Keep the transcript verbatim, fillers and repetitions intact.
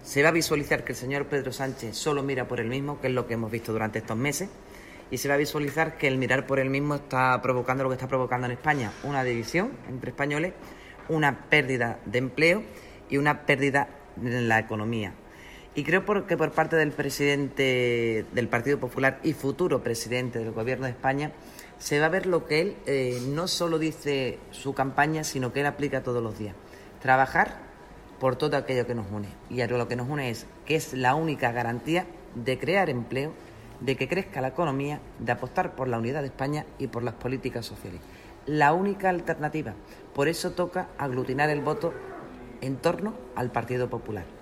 Se va a visualizar que el señor Pedro Sánchez solo mira por él mismo, que es lo que hemos visto durante estos meses, y se va a visualizar que el mirar por él mismo está provocando lo que está provocando en España, una división entre españoles, una pérdida de empleo y una pérdida en la economía. Y creo que por parte del presidente del Partido Popular y futuro presidente del Gobierno de España se va a ver lo que él eh, no solo dice su campaña, sino que él aplica todos los días. Trabajar por todo aquello que nos une. Y lo que nos une es que es la única garantía de crear empleo, de que crezca la economía, de apostar por la unidad de España y por las políticas sociales. La única alternativa. Por eso toca aglutinar el voto en torno al Partido Popular.